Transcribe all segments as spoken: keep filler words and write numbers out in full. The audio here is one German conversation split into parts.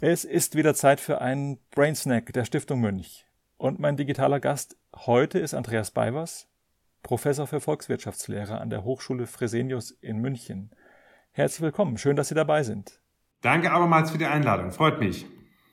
Es ist wieder Zeit für einen Brainsnack der Stiftung Münch. Und mein digitaler Gast heute ist Andreas Beivers, Professor für Volkswirtschaftslehre an der Hochschule Fresenius in München. Herzlich willkommen, schön, dass Sie dabei sind. Danke abermals für die Einladung, freut mich.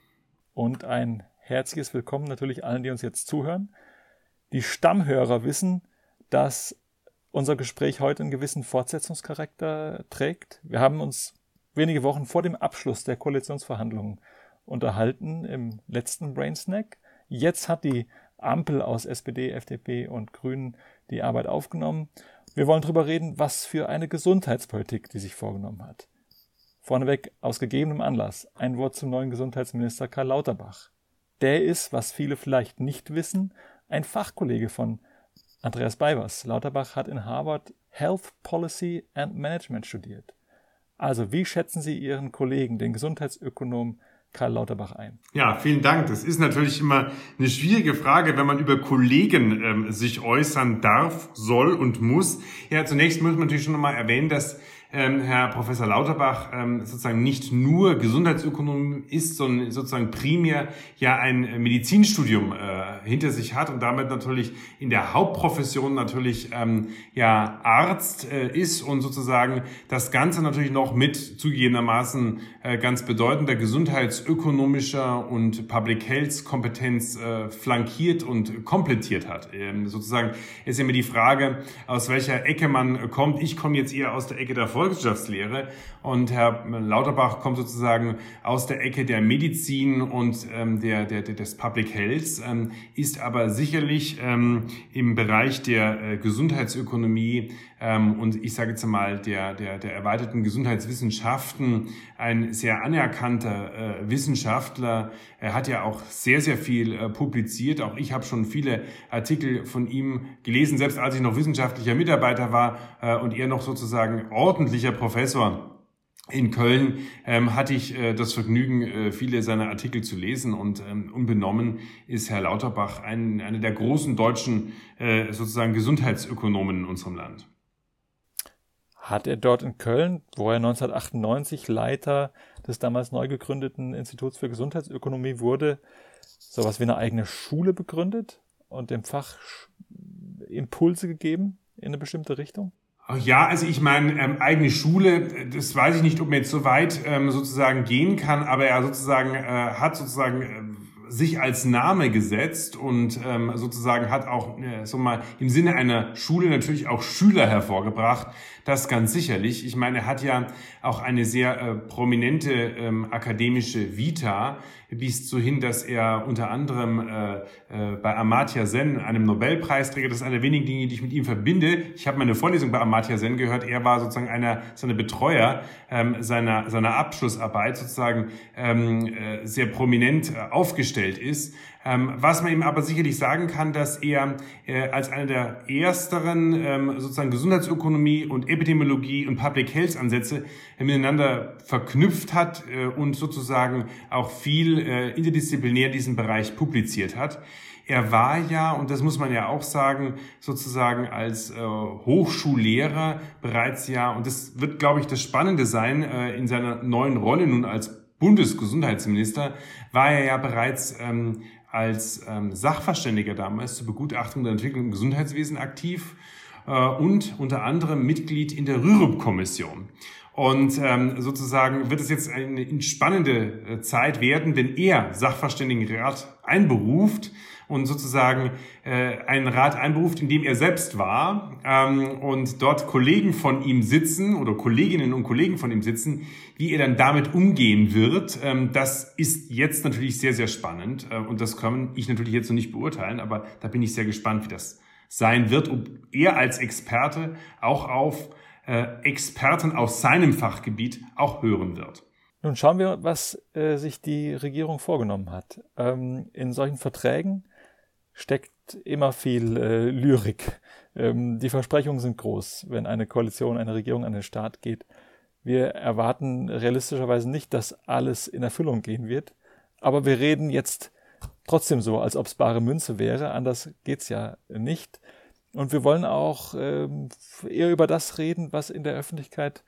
Und ein herzliches Willkommen natürlich allen, die uns jetzt zuhören. Die Stammhörer wissen, dass unser Gespräch heute einen gewissen Fortsetzungscharakter trägt. Wir haben uns wenige Wochen vor dem Abschluss der Koalitionsverhandlungen unterhalten im letzten Brainsnack. Jetzt hat die Ampel aus S P D, F D P und Grünen die Arbeit aufgenommen. Wir wollen darüber reden, was für eine Gesundheitspolitik die sich vorgenommen hat. Vorneweg aus gegebenem Anlass ein Wort zum neuen Gesundheitsminister Karl Lauterbach. Der ist, was viele vielleicht nicht wissen, ein Fachkollege von Andreas Beivers. Lauterbach hat in Harvard Health Policy and Management studiert. Also, wie schätzen Sie Ihren Kollegen, den Gesundheitsökonom Karl Lauterbach, ein? Ja, vielen Dank. Das ist natürlich immer eine schwierige Frage, wenn man über Kollegen ähm, sich äußern darf, soll und muss. Ja, zunächst muss man natürlich schon nochmal erwähnen, dass ähm, Herr Professor Lauterbach ähm, sozusagen nicht nur Gesundheitsökonom ist, sondern sozusagen primär ja ein Medizinstudium äh, hinter sich hat und damit natürlich in der Hauptprofession natürlich ähm, ja Arzt äh, ist und sozusagen das Ganze natürlich noch mit zugegebenermaßen äh, ganz bedeutender gesundheitsökonomischer und Public Health Kompetenz äh, flankiert und komplettiert hat. Ähm, sozusagen ist immer die Frage, aus welcher Ecke man kommt. Ich komme jetzt eher aus der Ecke der Volkswirtschaftslehre und Herr Lauterbach kommt sozusagen aus der Ecke der Medizin und ähm, der, der, des Public Health, ähm, ist aber sicherlich ähm, im Bereich der äh, Gesundheitsökonomie ähm, und ich sage jetzt mal der, der, der erweiterten Gesundheitswissenschaften ein sehr anerkannter äh, Wissenschaftler. Er hat ja auch sehr, sehr viel äh, publiziert. Auch ich habe schon viele Artikel von ihm gelesen, selbst als ich noch wissenschaftlicher Mitarbeiter war äh, und er noch sozusagen ordentlicher Professor in Köln, ähm, hatte ich äh, das Vergnügen, äh, viele seiner Artikel zu lesen und ähm, unbenommen ist Herr Lauterbach ein, einer der großen deutschen äh, sozusagen Gesundheitsökonomen in unserem Land. Hat er dort in Köln, wo er neunzehnhundertachtundneunzig Leiter des damals neu gegründeten Instituts für Gesundheitsökonomie wurde, sowas wie eine eigene Schule begründet und dem Fach Impulse gegeben in eine bestimmte Richtung? Ja, also ich meine, ähm, eigene Schule, das weiß ich nicht, ob man jetzt so weit ähm, sozusagen gehen kann, aber er sozusagen äh, hat sozusagen äh, sich als Name gesetzt und ähm, sozusagen hat auch äh, so mal im Sinne einer Schule natürlich auch Schüler hervorgebracht. Das ganz sicherlich. Ich meine, er hat ja auch eine sehr äh, prominente ähm, akademische Vita, bis so hin, dass er unter anderem äh, äh, bei Amartya Sen, einem Nobelpreisträger, das ist eine der wenigen Dinge, die ich mit ihm verbinde. Ich habe meine Vorlesung bei Amartya Sen gehört. Er war sozusagen einer seiner Betreuer ähm, seiner seiner Abschlussarbeit, sozusagen ähm, äh, sehr prominent äh, aufgestellt ist. Ähm, was man ihm aber sicherlich sagen kann, dass er äh, als einer der ersteren ähm, sozusagen Gesundheitsökonomie und Epidemiologie und Public Health Ansätze äh, miteinander verknüpft hat äh, und sozusagen auch viel äh, interdisziplinär diesen Bereich publiziert hat. Er war ja, und das muss man ja auch sagen, sozusagen als äh, Hochschullehrer bereits ja, und das wird, glaube ich, das Spannende sein, äh, in seiner neuen Rolle nun als Bundesgesundheitsminister, war er ja bereits ähm, als ähm, Sachverständiger damals zur Begutachtung der Entwicklung im Gesundheitswesen aktiv äh, und unter anderem Mitglied in der Rürup-Kommission. Und ähm, sozusagen wird es jetzt eine spannende äh, Zeit werden, wenn er Sachverständigenrat einberuft und sozusagen äh, einen Rat einberuft, in dem er selbst war ähm, und dort Kollegen von ihm sitzen oder Kolleginnen und Kollegen von ihm sitzen, wie er dann damit umgehen wird. Ähm, das ist jetzt natürlich sehr, sehr spannend äh, und das kann ich natürlich jetzt noch nicht beurteilen, aber da bin ich sehr gespannt, wie das sein wird, ob er als Experte auch auf äh, Experten aus seinem Fachgebiet auch hören wird. Nun schauen wir, was äh, sich die Regierung vorgenommen hat. Ähm, in solchen Verträgen steckt immer viel äh, Lyrik. Ähm, die Versprechungen sind groß, wenn eine Koalition, eine Regierung an den Start geht. Wir erwarten realistischerweise nicht, dass alles in Erfüllung gehen wird. Aber wir reden jetzt trotzdem so, als ob es bare Münze wäre. Anders geht's ja nicht. Und wir wollen auch ähm, eher über das reden, was in der Öffentlichkeit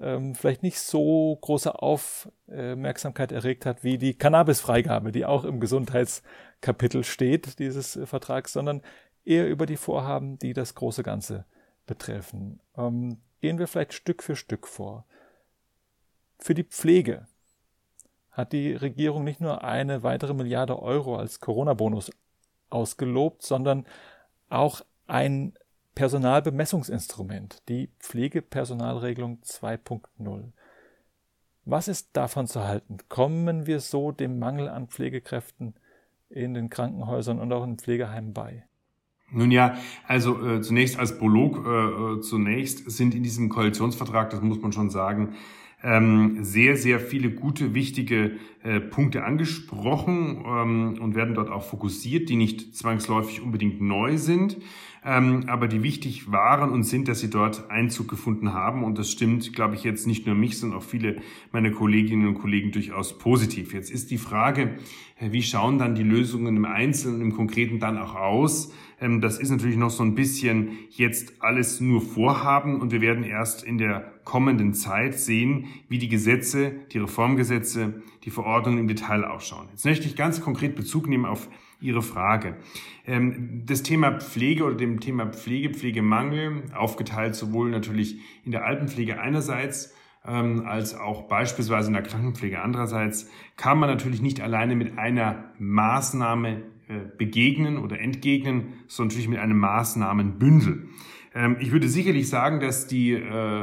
ähm, vielleicht nicht so große Aufmerksamkeit erregt hat wie die Cannabisfreigabe, die auch im Gesundheitskapitel steht, dieses äh, Vertrags, sondern eher über die Vorhaben, die das große Ganze betreffen. Ähm, gehen wir vielleicht Stück für Stück vor. Für die Pflege hat die Regierung nicht nur eine weitere Milliarde Euro als Corona-Bonus ausgelobt, sondern auch ein Personalbemessungsinstrument, die Pflegepersonalregelung zwei Punkt null. Was ist davon zu halten? Kommen wir so dem Mangel an Pflegekräften in den Krankenhäusern und auch in Pflegeheimen bei? Nun ja, also äh, zunächst als Prolog, äh, zunächst sind in diesem Koalitionsvertrag, das muss man schon sagen, ähm, sehr, sehr viele gute, wichtige äh, Punkte angesprochen ähm, und werden dort auch fokussiert, die nicht zwangsläufig unbedingt neu sind, ähm, aber die wichtig waren und sind, dass sie dort Einzug gefunden haben. Und das stimmt, glaube ich, jetzt nicht nur mich, sondern auch viele meiner Kolleginnen und Kollegen durchaus positiv. Jetzt ist die Frage, wie schauen dann die Lösungen im Einzelnen, im Konkreten dann auch aus? Das ist natürlich noch so ein bisschen jetzt alles nur Vorhaben und wir werden erst in der kommenden Zeit sehen, wie die Gesetze, die Reformgesetze, die Verordnungen im Detail ausschauen. Jetzt möchte ich ganz konkret Bezug nehmen auf Ihre Frage. Das Thema Pflege oder dem Thema Pflege, Pflegemangel, aufgeteilt sowohl natürlich in der Altenpflege einerseits als auch beispielsweise in der Krankenpflege andererseits, kann man natürlich nicht alleine mit einer Maßnahme begegnen oder entgegnen, sondern natürlich mit einem Maßnahmenbündel. Ich würde sicherlich sagen, dass die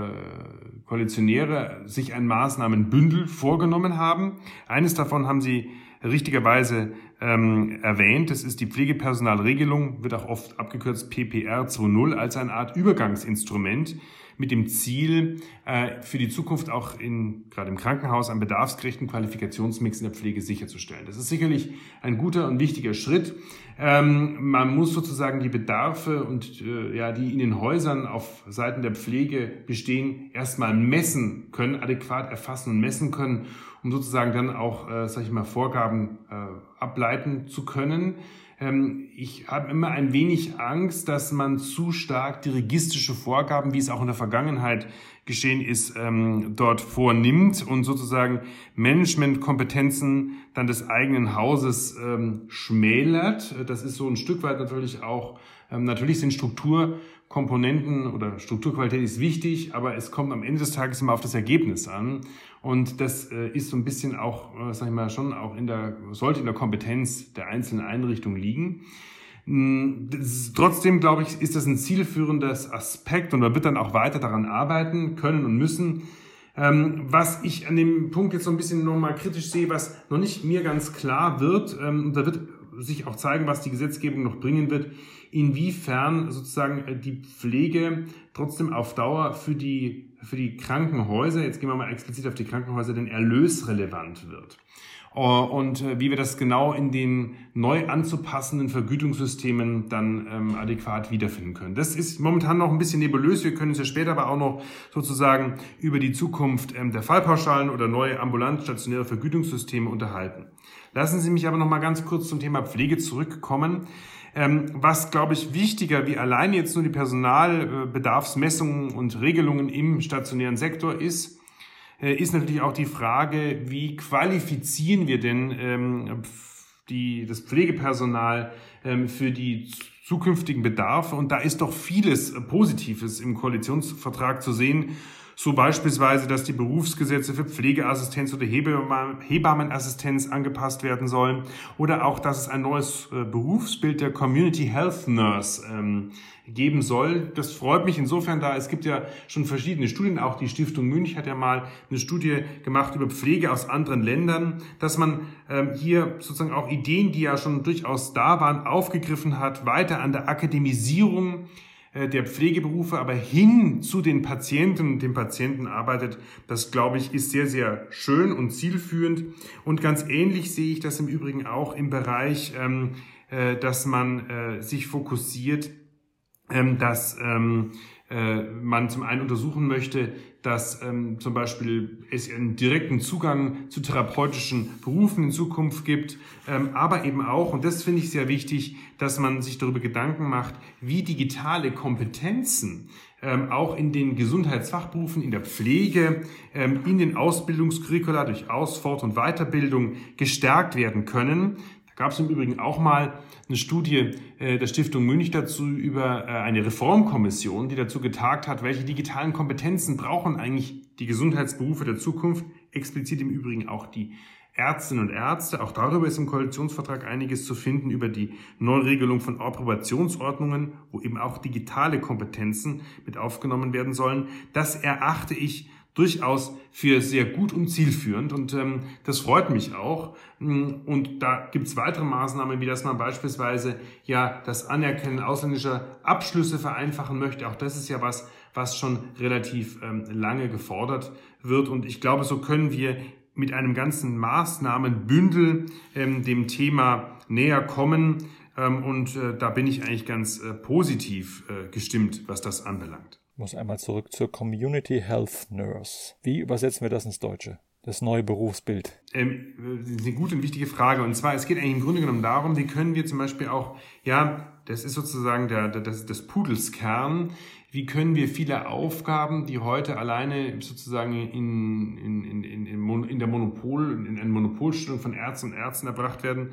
Koalitionäre sich ein Maßnahmenbündel vorgenommen haben. Eines davon haben sie richtigerweise ähm, erwähnt, das ist die Pflegepersonalregelung, wird auch oft abgekürzt P P R zwei Punkt null, als eine Art Übergangsinstrument mit dem Ziel, äh, für die Zukunft auch in, gerade im Krankenhaus, einen bedarfsgerechten Qualifikationsmix in der Pflege sicherzustellen. Das ist sicherlich ein guter und wichtiger Schritt. Ähm, man muss sozusagen die Bedarfe und äh, ja, die in den Häusern auf Seiten der Pflege bestehen, erstmal messen können, adäquat erfassen und messen können, um sozusagen dann auch, äh, sag ich mal, Vorgaben äh, ableiten zu können. Ähm, ich habe immer ein wenig Angst, dass man zu stark dirigistische Vorgaben, wie es auch in der Vergangenheit geschehen ist, ähm, dort vornimmt und sozusagen Managementkompetenzen dann des eigenen Hauses ähm, schmälert. Das ist so ein Stück weit natürlich auch, ähm, natürlich sind Strukturkomponenten oder Strukturqualität ist wichtig, aber es kommt am Ende des Tages immer auf das Ergebnis an. Und das äh, ist so ein bisschen auch, äh, sag ich mal, schon auch in der, sollte in der Kompetenz der einzelnen Einrichtungen liegen. Das ist, trotzdem, glaube ich, ist das ein zielführendes Aspekt und man wird dann auch weiter daran arbeiten können und müssen. Ähm, was ich an dem Punkt jetzt so ein bisschen nochmal kritisch sehe, was noch nicht mir ganz klar wird, ähm, da wird sich auch zeigen, was die Gesetzgebung noch bringen wird, inwiefern sozusagen die Pflege trotzdem auf Dauer für die, für die Krankenhäuser, jetzt gehen wir mal explizit auf die Krankenhäuser, denn erlösrelevant wird. Und wie wir das genau in den neu anzupassenden Vergütungssystemen dann ähm, adäquat wiederfinden können. Das ist momentan noch ein bisschen nebulös. Wir können uns ja später aber auch noch sozusagen über die Zukunft ähm, der Fallpauschalen oder neue ambulant stationäre Vergütungssysteme unterhalten. Lassen Sie mich aber noch mal ganz kurz zum Thema Pflege zurückkommen. Ähm, was, glaube ich, wichtiger wie allein jetzt nur die Personalbedarfsmessungen und Regelungen im stationären Sektor ist, ist natürlich auch die Frage, wie qualifizieren wir denn ähm, die, das Pflegepersonal ähm, für die zukünftigen Bedarfe? Und da ist doch vieles Positives im Koalitionsvertrag zu sehen. So beispielsweise, dass die Berufsgesetze für Pflegeassistenz oder Hebammenassistenz angepasst werden sollen oder auch, dass es ein neues äh, Berufsbild der Community Health Nurse ähm, geben soll. Das freut mich insofern, da es gibt ja schon verschiedene Studien, auch die Stiftung Münch hat ja mal eine Studie gemacht über Pflege aus anderen Ländern, dass man ähm, hier sozusagen auch Ideen, die ja schon durchaus da waren, aufgegriffen hat, weiter an der Akademisierung der Pflegeberufe, aber hin zu den Patienten und den Patienten arbeitet. Das, glaube ich, ist sehr, sehr schön und zielführend. Und ganz ähnlich sehe ich das im Übrigen auch im Bereich, ähm, äh, dass man äh, sich fokussiert, ähm, dass ähm, äh, man zum einen untersuchen möchte, dass ähm, zum Beispiel es einen direkten Zugang zu therapeutischen Berufen in Zukunft gibt, ähm, aber eben auch, und das finde ich sehr wichtig, dass man sich darüber Gedanken macht, wie digitale Kompetenzen ähm, auch in den Gesundheitsfachberufen, in der Pflege, ähm, in den Ausbildungscurricula durch Aus-, Fort- und Weiterbildung gestärkt werden können. Da gab es im Übrigen auch mal eine Studie äh, der Stiftung Münch dazu über äh, eine Reformkommission, die dazu getagt hat, welche digitalen Kompetenzen brauchen eigentlich die Gesundheitsberufe der Zukunft, explizit im Übrigen auch die Ärztinnen und Ärzte. Auch darüber ist im Koalitionsvertrag einiges zu finden, über die Neuregelung von Approbationsordnungen, wo eben auch digitale Kompetenzen mit aufgenommen werden sollen. Das erachte ich durchaus für sehr gut und zielführend und ähm, das freut mich auch. Und da gibt es weitere Maßnahmen, wie dass man beispielsweise ja das Anerkennen ausländischer Abschlüsse vereinfachen möchte. Auch das ist ja was, was schon relativ ähm, lange gefordert wird. Und ich glaube, so können wir mit einem ganzen Maßnahmenbündel ähm, dem Thema näher kommen. Ähm, und äh, da bin ich eigentlich ganz äh, positiv äh, gestimmt, was das anbelangt. Ich muss einmal zurück zur Community Health Nurse. Wie übersetzen wir das ins Deutsche? Das neue Berufsbild. Ähm, das ist eine gute und wichtige Frage. Und zwar, es geht eigentlich im Grunde genommen darum, wie können wir zum Beispiel auch, ja, das ist sozusagen der, der, das, das Pudels Kern, wie können wir viele Aufgaben, die heute alleine sozusagen in, in, in, in, in der Monopol, in einer Monopolstellung von Ärzten und Ärzten erbracht werden,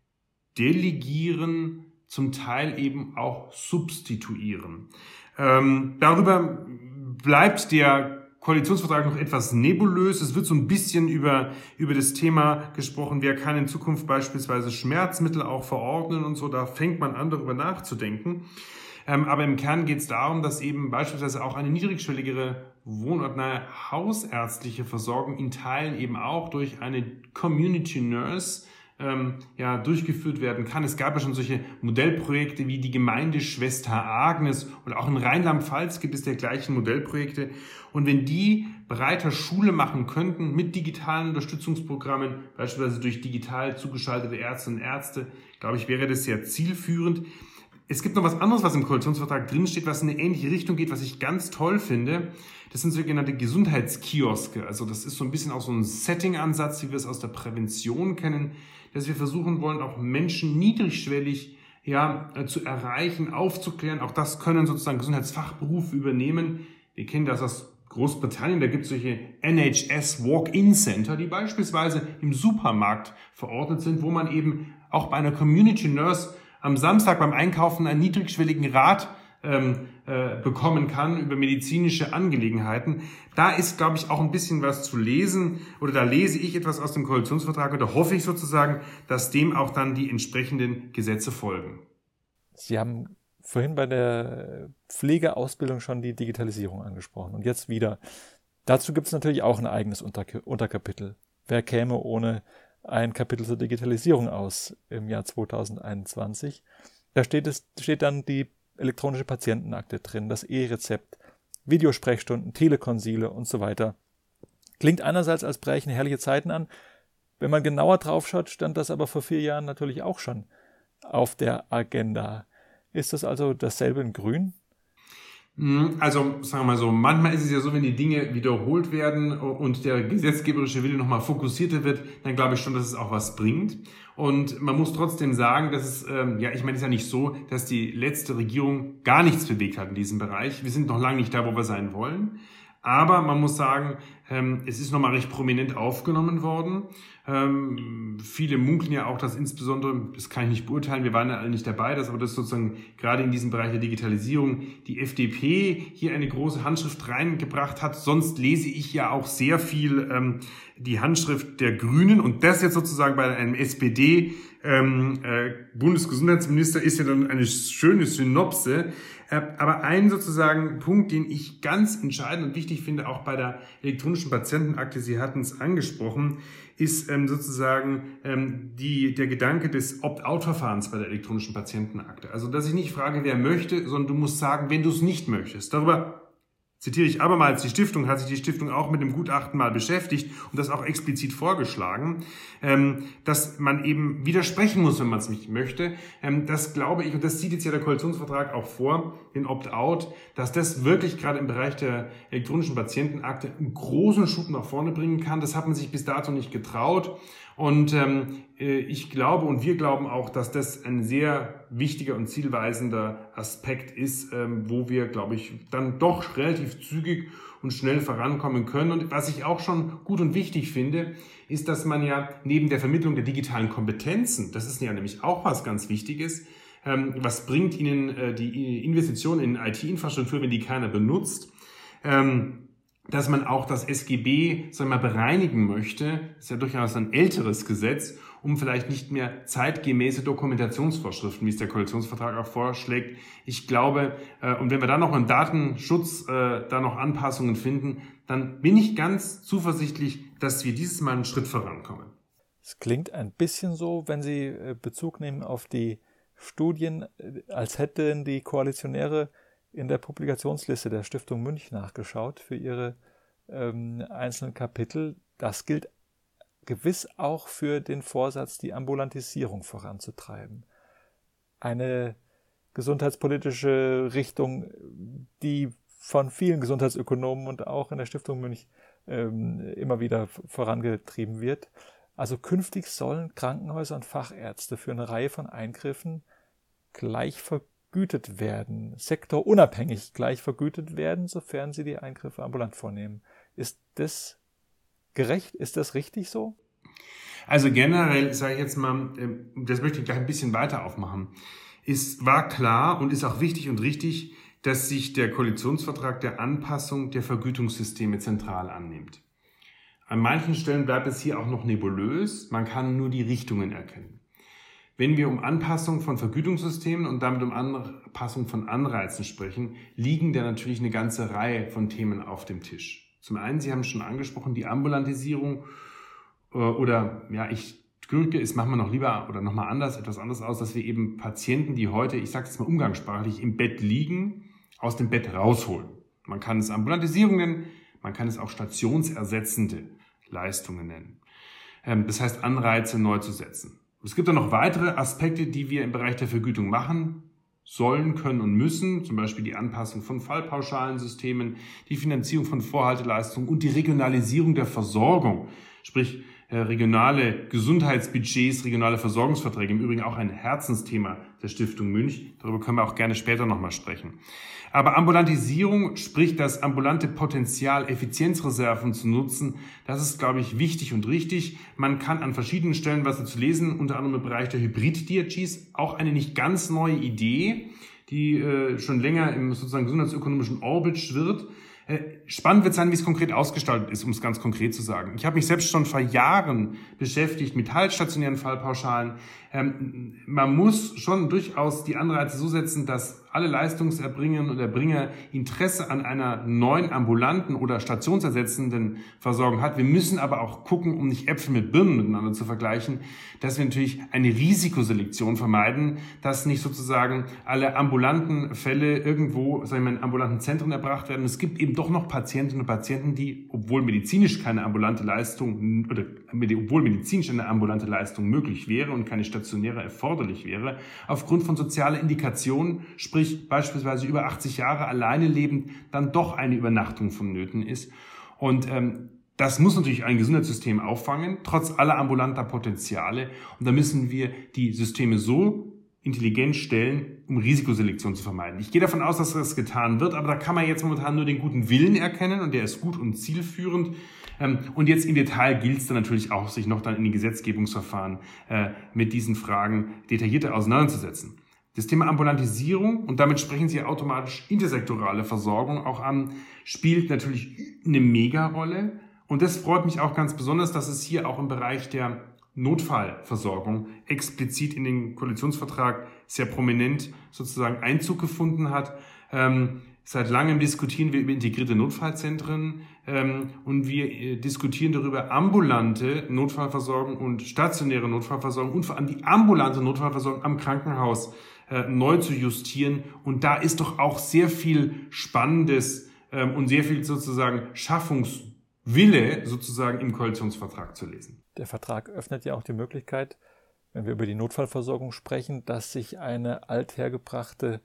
delegieren, zum Teil eben auch substituieren. Ähm, darüber bleibt der Koalitionsvertrag noch etwas nebulös. Es wird so ein bisschen über, über das Thema gesprochen, wer kann in Zukunft beispielsweise Schmerzmittel auch verordnen und so. Da fängt man an, darüber nachzudenken. Ähm, aber im Kern geht es darum, dass eben beispielsweise auch eine niedrigschwelligere wohnortnahe hausärztliche Versorgung in Teilen eben auch durch eine Community Nurse ähm, ja, durchgeführt werden kann. Es gab ja schon solche Modellprojekte wie die Gemeindeschwester Agnes und auch in Rheinland-Pfalz gibt es dergleichen Modellprojekte. Und wenn die breiter Schule machen könnten mit digitalen Unterstützungsprogrammen, beispielsweise durch digital zugeschaltete Ärztinnen und Ärzte, glaube ich, wäre das sehr zielführend. Es gibt noch was anderes, was im Koalitionsvertrag drinsteht, was in eine ähnliche Richtung geht, was ich ganz toll finde. Das sind sogenannte Gesundheitskioske. Also das ist so ein bisschen auch so ein Setting-Ansatz, wie wir es aus der Prävention kennen, dass wir versuchen wollen, auch Menschen niedrigschwellig ja, zu erreichen, aufzuklären. Auch das können sozusagen Gesundheitsfachberufe übernehmen. Wir kennen das aus Großbritannien, da gibt es solche N H S Walk-in-Center, die beispielsweise im Supermarkt verordnet sind, wo man eben auch bei einer Community Nurse am Samstag beim Einkaufen einen niedrigschwelligen Rat ähm, äh, bekommen kann über medizinische Angelegenheiten. Da ist, glaube ich, auch ein bisschen was zu lesen oder da lese ich etwas aus dem Koalitionsvertrag und da hoffe ich sozusagen, dass dem auch dann die entsprechenden Gesetze folgen. Sie haben vorhin bei der Pflegeausbildung schon die Digitalisierung angesprochen und jetzt wieder. Dazu gibt es natürlich auch ein eigenes Unterkapitel. Wer käme ohne ein Kapitel zur Digitalisierung aus im Jahr zweitausendeinundzwanzig. Da steht, es, steht dann die elektronische Patientenakte drin, das E-Rezept, Videosprechstunden, Telekonsile und so weiter. Klingt einerseits, als brächen herrliche Zeiten an. Wenn man genauer drauf schaut, stand das aber vor vier Jahren natürlich auch schon auf der Agenda. Ist das also dasselbe in Grün? Also, sagen wir mal so, manchmal ist es ja so, wenn die Dinge wiederholt werden und der gesetzgeberische Wille nochmal fokussierter wird, dann glaube ich schon, dass es auch was bringt. Und man muss trotzdem sagen, dass es, ähm, ja, ich meine, es ist ja nicht so, dass die letzte Regierung gar nichts bewegt hat in diesem Bereich. Wir sind noch lange nicht da, wo wir sein wollen. Aber man muss sagen, ähm, es ist nochmal recht prominent aufgenommen worden. Ähm, viele munkeln ja auch, dass insbesondere, das kann ich nicht beurteilen, wir waren ja alle nicht dabei, dass aber das sozusagen gerade in diesem Bereich der Digitalisierung die F D P hier eine große Handschrift reingebracht hat. Sonst lese ich ja auch sehr viel ähm, die Handschrift der Grünen und das jetzt sozusagen bei einem S P D ähm, äh, Bundesgesundheitsminister ist ja dann eine schöne Synopse. Aber ein sozusagen Punkt, den ich ganz entscheidend und wichtig finde, auch bei der elektronischen Patientenakte, Sie hatten es angesprochen, ist ähm, sozusagen ähm, die, der Gedanke des Opt-out-Verfahrens bei der elektronischen Patientenakte. Also, dass ich nicht frage, wer möchte, sondern du musst sagen, wenn du es nicht möchtest. Darüber zitiere ich abermals die Stiftung, hat sich die Stiftung auch mit dem Gutachten mal beschäftigt und das auch explizit vorgeschlagen, ähm, dass man eben widersprechen muss, wenn man es nicht möchte. Ähm, das glaube ich, und das sieht jetzt ja der Koalitionsvertrag auch vor, den Opt-out, dass das wirklich gerade im Bereich der elektronischen Patientenakte einen großen Schub nach vorne bringen kann. Das hat man sich bis dato nicht getraut. Und ähm, ich glaube und wir glauben auch, dass das ein sehr wichtiger und zielweisender Aspekt ist, ähm, wo wir, glaube ich, dann doch relativ zügig und schnell vorankommen können. Und was ich auch schon gut und wichtig finde, ist, dass man ja neben der Vermittlung der digitalen Kompetenzen, das ist ja nämlich auch was ganz Wichtiges, ähm, was bringt Ihnen äh, die Investition in I T-Infrastruktur, wenn die keiner benutzt, ähm, dass man auch das S G B, sagen wir mal, bereinigen möchte, ist ja durchaus ein älteres Gesetz, um vielleicht nicht mehr zeitgemäße Dokumentationsvorschriften, wie es der Koalitionsvertrag auch vorschlägt. Ich glaube, äh, und wenn wir dann noch im Datenschutz äh, da noch Anpassungen finden, dann bin ich ganz zuversichtlich, dass wir dieses Mal einen Schritt vorankommen. Es klingt ein bisschen so, wenn Sie äh, Bezug nehmen auf die Studien, äh, als hätten die Koalitionäre in der Publikationsliste der Stiftung Münch nachgeschaut für ihre ähm, einzelnen Kapitel. Das gilt gewiss auch für den Vorsatz, die Ambulantisierung voranzutreiben. Eine gesundheitspolitische Richtung, die von vielen Gesundheitsökonomen und auch in der Stiftung Münch ähm, immer wieder vorangetrieben wird. Also künftig sollen Krankenhäuser und Fachärzte für eine Reihe von Eingriffen gleich vergütet vergütet werden, sektorunabhängig gleich vergütet werden, sofern sie die Eingriffe ambulant vornehmen. Ist das gerecht? Ist das richtig so? Also generell, sage ich jetzt mal, das möchte ich gleich ein bisschen weiter aufmachen, es war klar und ist auch wichtig und richtig, dass sich der Koalitionsvertrag der Anpassung der Vergütungssysteme zentral annimmt. An manchen Stellen bleibt es hier auch noch nebulös, man kann nur die Richtungen erkennen. Wenn wir um Anpassung von Vergütungssystemen und damit um Anpassung von Anreizen sprechen, liegen da natürlich eine ganze Reihe von Themen auf dem Tisch. Zum einen, Sie haben es schon angesprochen, die Ambulantisierung äh, oder, ja, ich drücke es, machen wir noch lieber oder nochmal anders, etwas anderes aus, dass wir eben Patienten, die heute, ich sage es mal umgangssprachlich, im Bett liegen, aus dem Bett rausholen. Man kann es Ambulantisierung nennen, man kann es auch stationsersetzende Leistungen nennen. Ähm, das heißt, Anreize neu zu setzen. Es gibt dann noch weitere Aspekte, die wir im Bereich der Vergütung machen sollen, können und müssen, zum Beispiel die Anpassung von Fallpauschalensystemen, die Finanzierung von Vorhalteleistungen und die Regionalisierung der Versorgung, sprich regionale Gesundheitsbudgets, regionale Versorgungsverträge, im Übrigen auch ein Herzensthema der Stiftung Münch. Darüber können wir auch gerne später nochmal sprechen. Aber Ambulantisierung, sprich das ambulante Potenzial, Effizienzreserven zu nutzen, das ist, glaube ich, wichtig und richtig. Man kann an verschiedenen Stellen was dazu lesen, unter anderem im Bereich der Hybrid-D R Gs, auch eine nicht ganz neue Idee, die äh, schon länger im sozusagen gesundheitsökonomischen Orbit schwirrt. Spannend wird sein, wie es konkret ausgestaltet ist, um es ganz konkret zu sagen. Ich habe mich selbst schon vor Jahren beschäftigt mit halbstationären Fallpauschalen. Ähm, man muss schon durchaus die Anreize so setzen, dass alle Leistungserbringerinnen und Erbringer Interesse an einer neuen ambulanten oder stationsersetzenden Versorgung hat. Wir müssen aber auch gucken, um nicht Äpfel mit Birnen miteinander zu vergleichen, dass wir natürlich eine Risikoselektion vermeiden, dass nicht sozusagen alle ambulanten Fälle irgendwo, sagen wir mal, in ambulanten Zentren erbracht werden. Es gibt eben doch noch Patientinnen und Patienten, die, obwohl medizinisch keine ambulante Leistung oder obwohl medizinisch eine ambulante Leistung möglich wäre und keine stationäre erforderlich wäre, aufgrund von sozialer Indikation, sprich beispielsweise über achtzig Jahre alleine lebend, dann doch eine Übernachtung vonnöten ist. Und ähm, das muss natürlich ein Gesundheitssystem auffangen, trotz aller ambulanter Potenziale. Und da müssen wir die Systeme so intelligent stellen, um Risikoselektion zu vermeiden. Ich gehe davon aus, dass das getan wird, aber da kann man jetzt momentan nur den guten Willen erkennen und der ist gut und zielführend. Und jetzt im Detail gilt es dann natürlich auch, sich noch dann in den Gesetzgebungsverfahren mit diesen Fragen detaillierter auseinanderzusetzen. Das Thema Ambulantisierung, und damit sprechen Sie automatisch intersektorale Versorgung auch an, spielt natürlich eine Megarolle. Und das freut mich auch ganz besonders, dass es hier auch im Bereich der Notfallversorgung explizit in den Koalitionsvertrag sehr prominent sozusagen Einzug gefunden hat. Ähm, seit langem diskutieren wir über integrierte Notfallzentren ähm, und wir äh, diskutieren darüber, ambulante Notfallversorgung und stationäre Notfallversorgung und vor allem die ambulante Notfallversorgung am Krankenhaus äh, neu zu justieren. Und da ist doch auch sehr viel Spannendes ähm, und sehr viel sozusagen Schaffungswille sozusagen im Koalitionsvertrag zu lesen. Der Vertrag öffnet ja auch die Möglichkeit, wenn wir über die Notfallversorgung sprechen, dass sich eine althergebrachte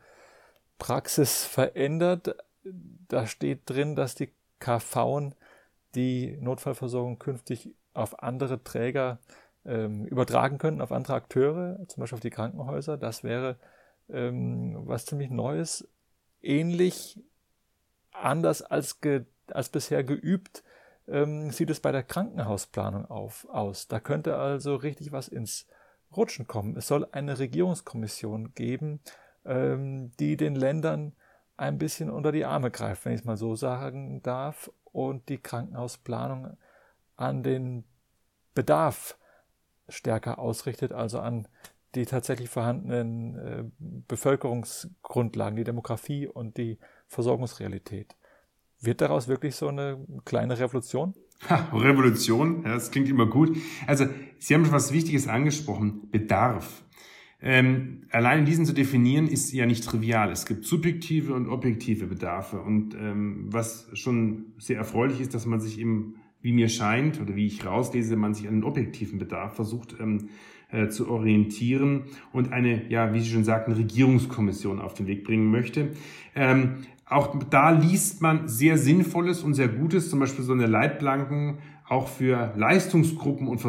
Praxis verändert. Da steht drin, dass die K V'n die Notfallversorgung künftig auf andere Träger ähm, übertragen könnten auf andere Akteure, zum Beispiel auf die Krankenhäuser. Das wäre ähm, was ziemlich Neues, ähnlich anders als, ge, als bisher geübt, ähm, sieht es bei der Krankenhausplanung auf, aus. Da könnte also richtig was ins Rutschen kommen. Es soll eine Regierungskommission geben, ähm, die den Ländern ein bisschen unter die Arme greift, wenn ich es mal so sagen darf, und die Krankenhausplanung an den Bedarf stärker ausrichtet, also an die tatsächlich vorhandenen äh, Bevölkerungsgrundlagen, die Demografie und die Versorgungsrealität. Wird daraus wirklich so eine kleine Revolution? Ha, Revolution, ja, das klingt immer gut. Also, Sie haben schon was Wichtiges angesprochen, Bedarf. Ähm, allein diesen zu definieren, ist ja nicht trivial. Es gibt subjektive und objektive Bedarfe. Und ähm, was schon sehr erfreulich ist, dass man sich eben, wie mir scheint, oder wie ich rauslese, man sich an den objektiven Bedarf versucht ähm, äh, zu orientieren und eine, ja, wie Sie schon sagten, Regierungskommission auf den Weg bringen möchte. Ähm, Auch da liest man sehr Sinnvolles und sehr Gutes, zum Beispiel so eine Leitplanken auch für Leistungsgruppen und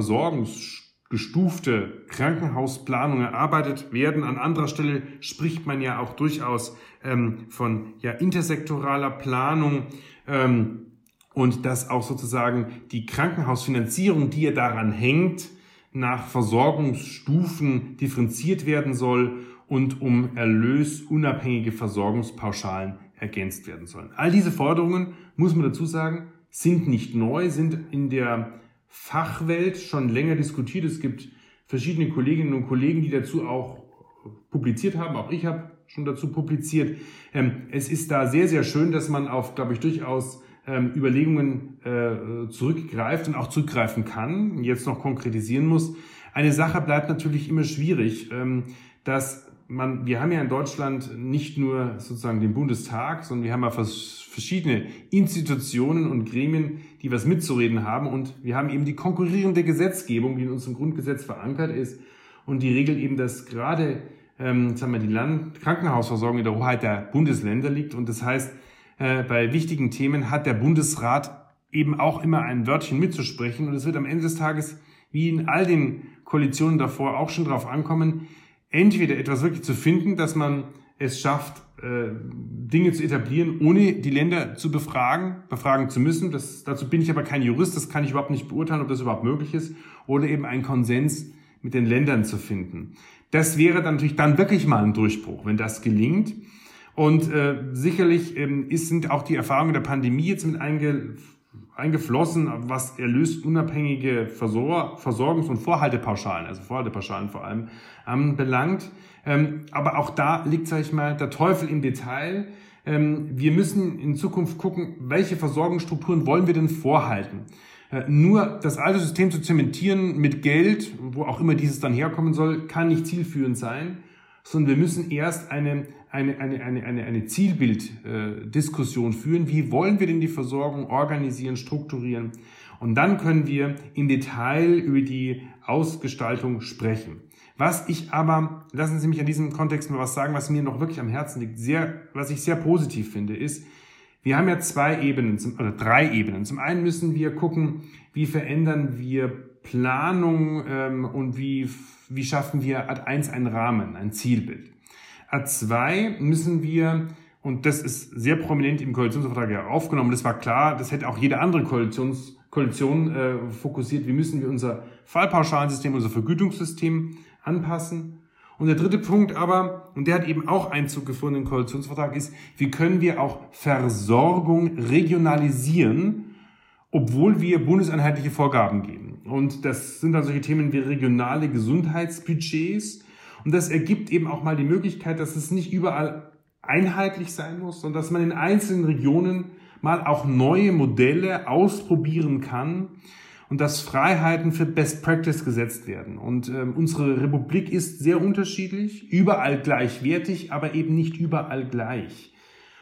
versorgungsgestufte Krankenhausplanung erarbeitet werden. An anderer Stelle spricht man ja auch durchaus ähm, von ja, intersektoraler Planung ähm, und dass auch sozusagen die Krankenhausfinanzierung, die ja daran hängt, nach Versorgungsstufen differenziert werden soll und um erlösunabhängige Versorgungspauschalen ergänzt werden sollen. All diese Forderungen, muss man dazu sagen, sind nicht neu, sind in der Fachwelt schon länger diskutiert. Es gibt verschiedene Kolleginnen und Kollegen, die dazu auch publiziert haben. Auch ich habe schon dazu publiziert. Es ist da sehr, sehr schön, dass man auf, glaube ich, durchaus Überlegungen zurückgreift und auch zurückgreifen kann und jetzt noch konkretisieren muss. Eine Sache bleibt natürlich immer schwierig, dass Man, wir haben ja in Deutschland nicht nur sozusagen den Bundestag, sondern wir haben ja verschiedene Institutionen und Gremien, die was mitzureden haben. Und wir haben eben die konkurrierende Gesetzgebung, die in unserem Grundgesetz verankert ist. Und die regelt eben, dass gerade ähm, sagen wir, die Land- Krankenhausversorgung in der Hoheit der Bundesländer liegt. Und das heißt, äh, bei wichtigen Themen hat der Bundesrat eben auch immer ein Wörtchen mitzusprechen. Und es wird am Ende des Tages, wie in all den Koalitionen davor, auch schon darauf ankommen, entweder etwas wirklich zu finden, dass man es schafft, äh, Dinge zu etablieren, ohne die Länder zu befragen, befragen zu müssen. Das, dazu bin ich aber kein Jurist, das kann ich überhaupt nicht beurteilen, ob das überhaupt möglich ist, oder eben einen Konsens mit den Ländern zu finden. Das wäre dann natürlich dann wirklich mal ein Durchbruch, wenn das gelingt. Und äh, sicherlich ähm, ist, sind auch die Erfahrungen der Pandemie jetzt mit einge, eingeflossen, was erlösunabhängige Versor- Versorgungs- und Vorhaltepauschalen, also Vorhaltepauschalen vor allem, ähm, belangt. Ähm, aber auch da liegt, sage ich mal, der Teufel im Detail. Ähm, wir müssen in Zukunft gucken, welche Versorgungsstrukturen wollen wir denn vorhalten. Äh, nur das alte System zu zementieren mit Geld, wo auch immer dieses dann herkommen soll, kann nicht zielführend sein, sondern wir müssen erst eine eine eine eine eine, eine Zielbilddiskussion äh, führen. Wie wollen wir denn die Versorgung organisieren, strukturieren? Und dann können wir im Detail über die Ausgestaltung sprechen. Was ich aber, lassen Sie mich an diesem Kontext mal was sagen, was mir noch wirklich am Herzen liegt, sehr, was ich sehr positiv finde, ist, wir haben ja zwei Ebenen, oder drei Ebenen. Zum einen müssen wir gucken, wie verändern wir Planung ähm, und wie, wie schaffen wir Ad eins einen Rahmen, ein Zielbild. Ad zwei müssen wir, und das ist sehr prominent im Koalitionsvertrag ja aufgenommen, das war klar, das hätte auch jede andere Koalitions, Koalition äh, fokussiert, wie müssen wir unser Fallpauschalensystem, unser Vergütungssystem anpassen. Und der dritte Punkt aber, und der hat eben auch Einzug gefunden im Koalitionsvertrag, ist, wie können wir auch Versorgung regionalisieren, obwohl wir bundeseinheitliche Vorgaben geben. Und das sind dann solche Themen wie regionale Gesundheitsbudgets. Und das ergibt eben auch mal die Möglichkeit, dass es nicht überall einheitlich sein muss, sondern dass man in einzelnen Regionen mal auch neue Modelle ausprobieren kann und dass Freiheiten für Best Practice gesetzt werden. Und ähm, unsere Republik ist sehr unterschiedlich, überall gleichwertig, aber eben nicht überall gleich.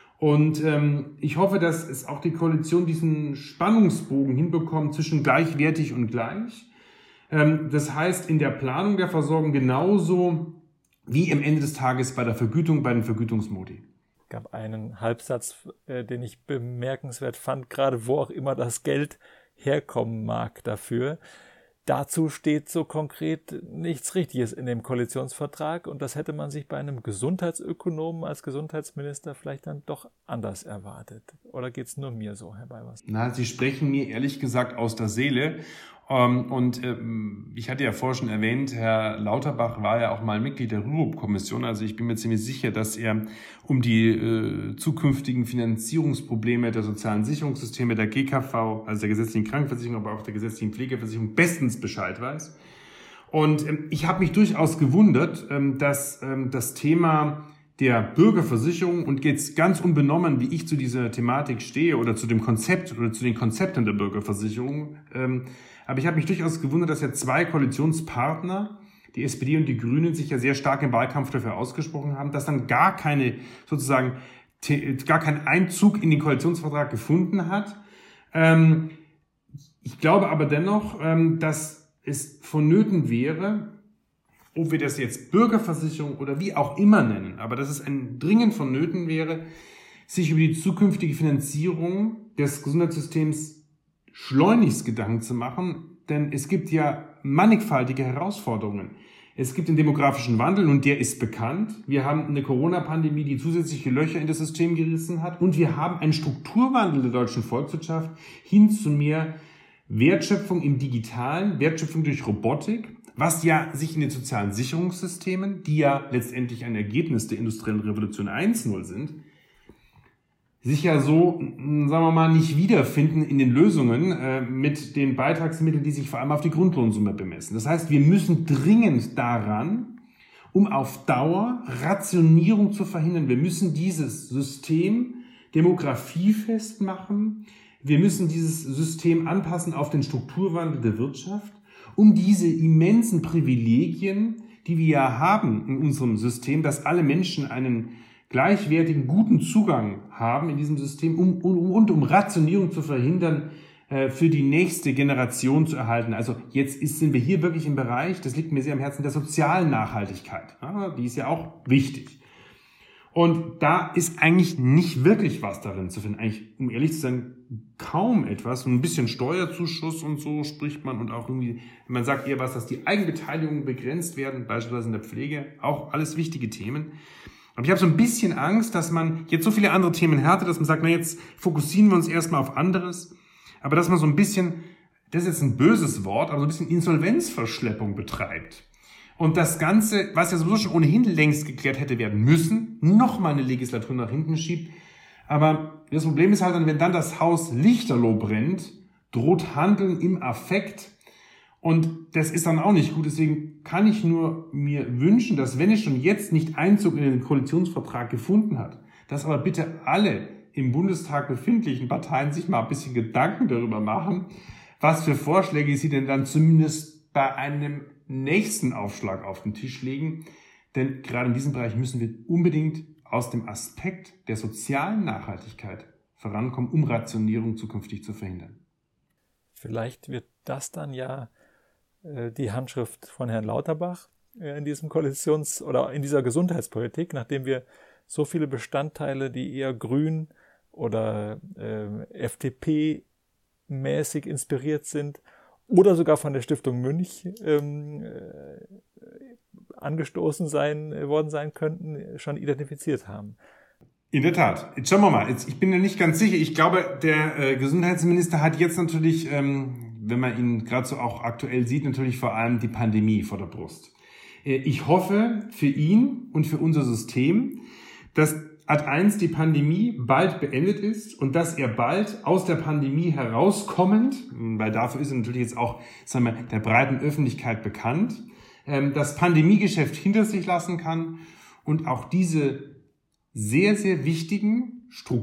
Und ähm, ich hoffe, dass es auch die Koalition diesen Spannungsbogen hinbekommt zwischen gleichwertig und gleich. Ähm, das heißt, in der Planung der Versorgung genauso wie am Ende des Tages bei der Vergütung, bei den Vergütungsmodi. Es gab einen Halbsatz, äh, den ich bemerkenswert fand, gerade wo auch immer das Geld herkommen mag dafür. dazu steht so konkret nichts Richtiges in dem Koalitionsvertrag und das hätte man sich bei einem Gesundheitsökonomen als Gesundheitsminister vielleicht dann doch anders erwartet. Oder geht es nur mir so, Herr Beiwers? Na, Sie sprechen mir ehrlich gesagt aus der Seele. Und ich hatte ja vorher schon erwähnt, Herr Lauterbach war ja auch mal Mitglied der Rürup-Kommission. Also ich bin mir ziemlich sicher, dass er um die äh, zukünftigen Finanzierungsprobleme der sozialen Sicherungssysteme, der G K V, also der gesetzlichen Krankenversicherung, aber auch der gesetzlichen Pflegeversicherung bestens Bescheid weiß. Und ähm, ich habe mich durchaus gewundert, ähm, dass ähm, das Thema der Bürgerversicherung und jetzt ganz unbenommen, wie ich zu dieser Thematik stehe oder zu dem Konzept oder zu den Konzepten der Bürgerversicherung, ähm, aber ich habe mich durchaus gewundert, dass ja zwei Koalitionspartner, die S P D und die Grünen, sich ja sehr stark im Wahlkampf dafür ausgesprochen haben, dass dann gar keine, sozusagen, gar kein Einzug in den Koalitionsvertrag gefunden hat. Ähm, ich glaube aber dennoch, ähm, dass es vonnöten wäre, ob wir das jetzt Bürgerversicherung oder wie auch immer nennen, aber dass es ein dringend vonnöten wäre, sich über die zukünftige Finanzierung des Gesundheitssystems schleunigst Gedanken zu machen, denn es gibt ja mannigfaltige Herausforderungen. Es gibt den demografischen Wandel und der ist bekannt. Wir haben eine Corona-Pandemie, die zusätzliche Löcher in das System gerissen hat und wir haben einen Strukturwandel der deutschen Volkswirtschaft hin zu mehr Wertschöpfung im Digitalen, Wertschöpfung durch Robotik, was ja sich in den sozialen Sicherungssystemen, die ja letztendlich ein Ergebnis der industriellen Revolution eins Punkt null sind, sich ja so, sagen wir mal, nicht wiederfinden in den Lösungen äh, mit den Beitragsmitteln, die sich vor allem auf die Grundlohnsumme bemessen. Das heißt, wir müssen dringend daran, um auf Dauer Rationierung zu verhindern. Wir müssen dieses System demografiefest machen. Wir müssen dieses System anpassen auf den Strukturwandel der Wirtschaft, um diese immensen Privilegien, die wir ja haben in unserem System, dass alle Menschen einen gleichwertigen, guten Zugang haben in diesem System, um, um, und um Rationierung zu verhindern, äh, für die nächste Generation zu erhalten. Also jetzt ist, sind wir hier wirklich im Bereich, das liegt mir sehr am Herzen, der sozialen Nachhaltigkeit. Ja, die ist ja auch wichtig. Und da ist eigentlich nicht wirklich was darin zu finden. Eigentlich, um ehrlich zu sein, kaum etwas. Ein bisschen Steuerzuschuss und so spricht man und auch irgendwie, man sagt eher was, dass die Eigenbeteiligungen begrenzt werden, beispielsweise in der Pflege. Auch alles wichtige Themen. Aber ich habe so ein bisschen Angst, dass man jetzt so viele andere Themen hatte, dass man sagt, na jetzt fokussieren wir uns erstmal auf anderes. Aber dass man so ein bisschen, das ist jetzt ein böses Wort, aber so ein bisschen Insolvenzverschleppung betreibt. Und das Ganze, was ja sowieso schon ohnehin längst geklärt hätte werden müssen, nochmal eine Legislatur nach hinten schiebt. Aber das Problem ist halt dann, wenn dann das Haus lichterloh brennt, droht Handeln im Affekt. Und das ist dann auch nicht gut. Deswegen kann ich nur mir wünschen, dass wenn es schon jetzt nicht Einzug in den Koalitionsvertrag gefunden hat, dass aber bitte alle im Bundestag befindlichen Parteien sich mal ein bisschen Gedanken darüber machen, was für Vorschläge sie denn dann zumindest bei einem nächsten Aufschlag auf den Tisch legen. Denn gerade in diesem Bereich müssen wir unbedingt aus dem Aspekt der sozialen Nachhaltigkeit vorankommen, um Rationierung zukünftig zu verhindern. Vielleicht wird das dann ja äh, die Handschrift von Herrn Lauterbach äh, in diesem Koalitions- oder in dieser Gesundheitspolitik, nachdem wir so viele Bestandteile, die eher grün oder äh, F D P-mäßig inspiriert sind, oder sogar von der Stiftung Münch ähm, äh, angestoßen sein, äh, worden sein könnten, schon identifiziert haben. In der Tat. Jetzt schauen wir mal. Jetzt, ich bin mir nicht ganz sicher. Ich glaube, der äh, Gesundheitsminister hat jetzt natürlich, ähm, wenn man ihn gerade so auch aktuell sieht, natürlich vor allem die Pandemie vor der Brust. Äh, ich hoffe für ihn und für unser System, dass Ad eins die Pandemie bald beendet ist und dass er bald aus der Pandemie herauskommend, weil dafür ist er natürlich jetzt auch, sagen wir, der breiten Öffentlichkeit bekannt, das Pandemiegeschäft hinter sich lassen kann und auch diese sehr, sehr wichtigen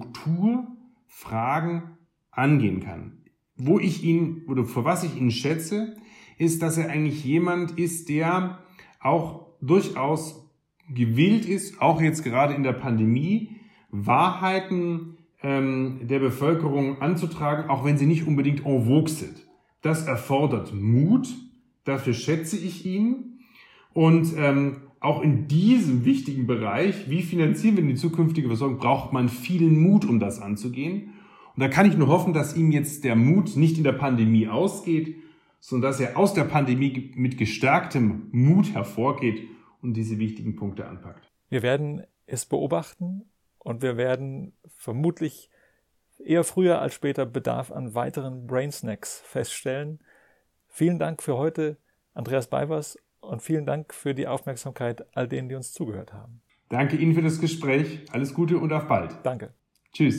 Strukturfragen angehen kann. Wo ich ihn, oder vor was ich ihn schätze, ist, dass er eigentlich jemand ist, der auch durchaus gewillt ist, auch jetzt gerade in der Pandemie, Wahrheiten ähm, der Bevölkerung anzutragen, auch wenn sie nicht unbedingt en vogue sind. Das erfordert Mut, dafür schätze ich ihn. Und ähm, auch in diesem wichtigen Bereich, wie finanzieren wir die zukünftige Versorgung, braucht man vielen Mut, um das anzugehen. Und da kann ich nur hoffen, dass ihm jetzt der Mut nicht in der Pandemie ausgeht, sodass er aus der Pandemie mit gestärktem Mut hervorgeht und diese wichtigen Punkte anpackt. Wir werden es beobachten und wir werden vermutlich eher früher als später Bedarf an weiteren Brain Snacks feststellen. Vielen Dank für heute, Andreas Beivers, und vielen Dank für die Aufmerksamkeit all denen, die uns zugehört haben. Danke Ihnen für das Gespräch. Alles Gute und auf bald. Danke. Tschüss.